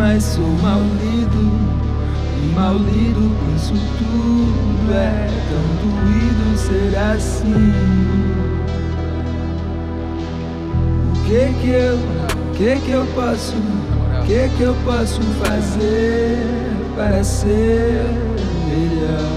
mas sou mal lido. E mal lido com isso tudo. É tão doído ser assim. O que eu posso fazer para ser melhor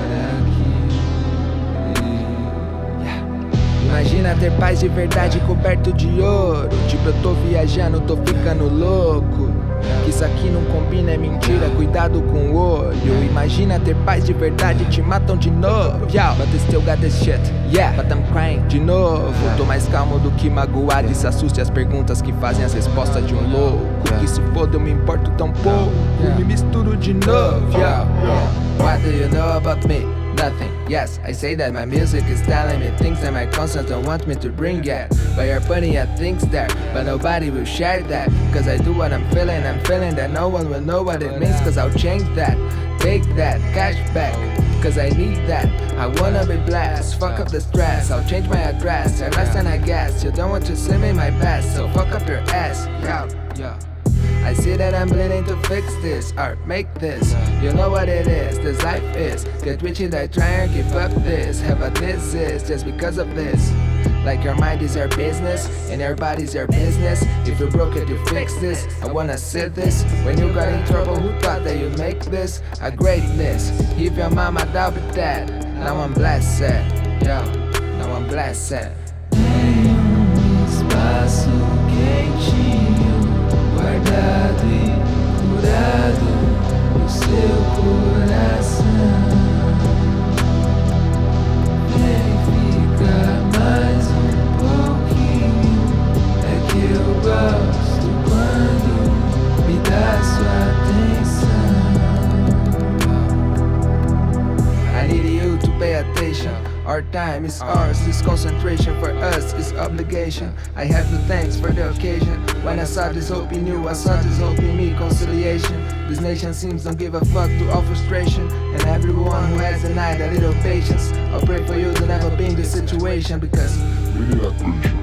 aqui? Imagina ter paz de verdade coberto de ouro. Tipo, eu tô viajando, tô ficando louco. Que isso aqui não combina, é mentira, cuidado com o olho. Imagina ter paz de verdade, te matam de novo. Yo, but they still got this shit, yeah, but I'm crying de novo. Tô mais calmo do que magoado e se assuste as perguntas que fazem as respostas de um louco. Que se foda, eu me importo tão pouco, me misturo de novo. Yo, what do you know about me? Nothing, yes, I say that my music is telling me things that my conscience don't want me to bring yet. But you're putting your things there, but nobody will share that. Cause I do what I'm feeling that no one will know what it means. Cause I'll change that, take that, cash back. Cause I need that, I wanna be blessed. Fuck up the stress, I'll change my address. You're less than I guess, you don't want to see me my best. So fuck up your ass, yeah. I see that I'm bleeding to fix this, or make this. You know what it is, this life is. Get witchy, I try and give up this. Have a disease just because of this. Like your mind is your business, and your body's your business. If you broke it, you fix this. I wanna see this. When you got in trouble, who thought that you'd make this a greatness? If your mama doubted that, now I'm blessed, yo, now I'm blessed. Tem espaço quentinho guardado e curado no seu coração. Vem ficar mais pouquinho. É que eu gosto quando me dá sua atenção. I need you to pay attention. Our time is ours, this concentration for us is obligation. I have to thanks for the occasion. When I saw this hope in you, I saw this hope in me, conciliation. This nation seems don't give a fuck to all frustration. And everyone who has denied a little patience, I'll pray for you to never be in this situation. Because we need attention.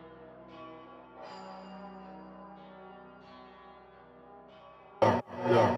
Yeah.